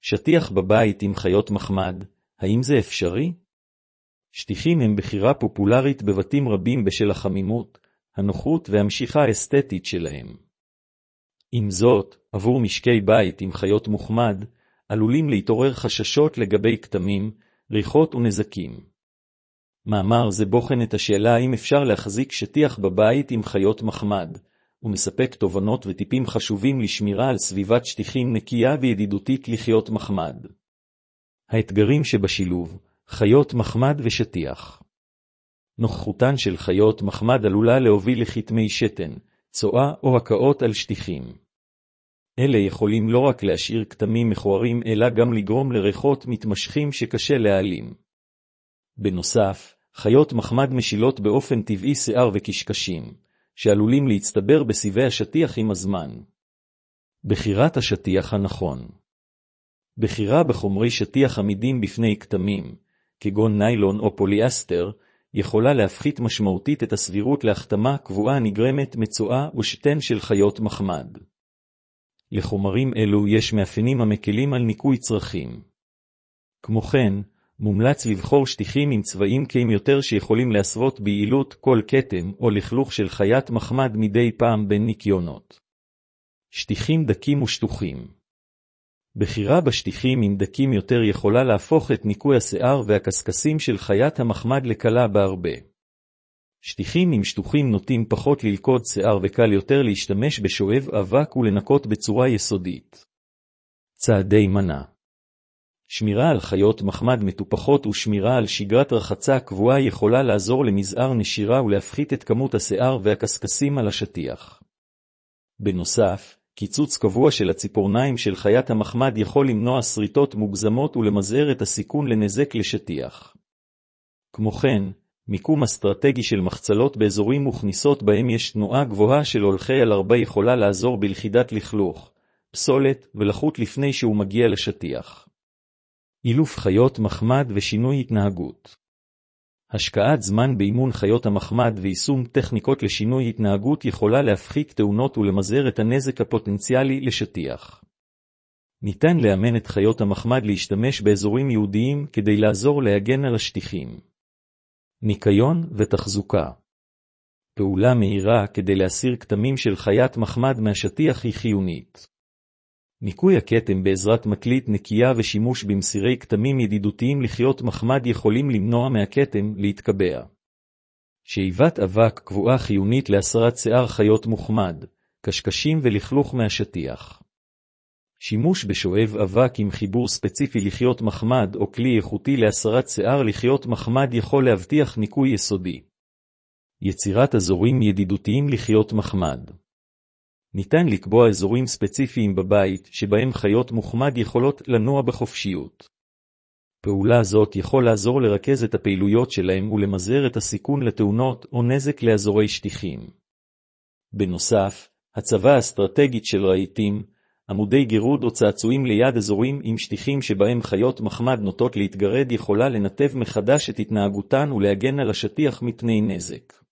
שטיח בבית עם חיות מחמד, האם זה אפשרי? שטיחים הם בחירה פופולרית בבתים רבים בשל החמימות, הנוחות והמשיכה האסתטית שלהם. עם זאת, עבור משקי בית עם חיות מוחמד, עלולים להתעורר חששות לגבי כתמים, ריחות ונזקים. מאמר זה בוחן את השאלה האם אפשר להחזיק שטיח בבית עם חיות מחמד, ומספק תובנות וטיפים חשובים לשמירה על סביבת שטיחים נקייה וידידותית לחיות מחמד. האתגרים שבשילוב, חיות מחמד ושטיח. נוכחותן של חיות מחמד עלולה להוביל לכתמי שתן, צואה או הקאות על שטיחים. אלה יכולים לא רק להשאיר כתמים מכוערים אלא גם לגרום לריחות מתמשכים שקשה להעלים. בנוסף, חיות מחמד משילות באופן טבעי שיער וקשקשים, שעלולים להצטבר בסיבי השטיח עם הזמן. בחירת השטיח הנכון. בחירה בחומרי שטיח עמידים בפני כתמים, כגון ניילון או פוליאסטר, יכולה להפחית משמעותית את הסבירות להחתמה קבועה נגרמת מצואה ושתן של חיות מחמד. לחומרים אלו יש מאפיינים המקלים על ניקוי צרכים. כמו כן, מומלץ לבחור שטיחים עם צבעים כהים יותר שיכולים להסוות ביעילות כל כתם או לכלוך של חיית מחמד מדי פעם בין ניקיונות. שטיחים דקים ושטוחים. בחירה בשטיחים עם דקים יותר יכולה להפוך את ניקוי השיער והקסקסים של חיית המחמד לקלה בהרבה. שטיחים עם שטוחים נוטים פחות ללכוד שיער וקל יותר להשתמש בשואב אבק ולנקות בצורה יסודית. צעדי מנע. שמירה על חיות מחמד מטופחות ושמירה על שגרת רחצה קבועה יכולה לעזור למזער נשירה ולהפחית את כמות השיער והקסקסים על השטיח. בנוסף, קיצוץ קבוע של הציפורניים של חיית המחמד יכול למנוע שריטות מוגזמות ולמזער את הסיכון לנזק לשטיח. כמו כן, מיקום אסטרטגי של מחצלות באזורים וכניסות בהם יש תנועה גבוהה של הולכי על הרבה יכולה לעזור בלכידת לכלוך, פסולת ולחות לפני שהוא מגיע לשטיח. אילוף חיות מחמד ושינוי התנהגות. השקעת זמן באימון חיות המחמד ויישום טכניקות לשינוי התנהגות יכולה להפחית תאונות ולמזער את הנזק הפוטנציאלי לשטיח. ניתן לאמן את חיות המחמד להשתמש באזורים ייעודיים כדי לעזור להגן על השטיחים. ניקיון ותחזוקה. פעולה מהירה כדי להסיר כתמים של חיית מחמד מהשטיח היא חיונית. ניקוי הכתם בעזרת מקליט נקייה ושימוש במסירי כתמים ידידותיים לחיות מחמד יכולים למנוע מהכתם להתקבע. שאיבת אבק קבועה חיונית להסרת שיער חיות מחמד, קשקשים ולכלוך מהשטיח. שימוש בשואב אבק עם חיבור ספציפי לחיות מחמד או כלי איכותי להסרת שיער לחיות מחמד יכול להבטיח ניקוי יסודי. יצירת אזורים ידידותיים לחיות מחמד. ניתן לקבוע אזורים ספציפיים בבית שבהם חיות מחמד יכולות לנוע בחופשיות. פעולה זאת יכול לעזור לרכז את הפעילויות שלהם ולמזער את הסיכון לתאונות או נזק לאזורי שטיחים. בנוסף, הצבה האסטרטגית של רהיטים, עמודי גירוד או צעצועים ליד אזורים עם שטיחים שבהם חיות מחמד נוטות להתגרד יכולה לנתב מחדש את התנהגותן ולהגן על השטיח מפני נזק.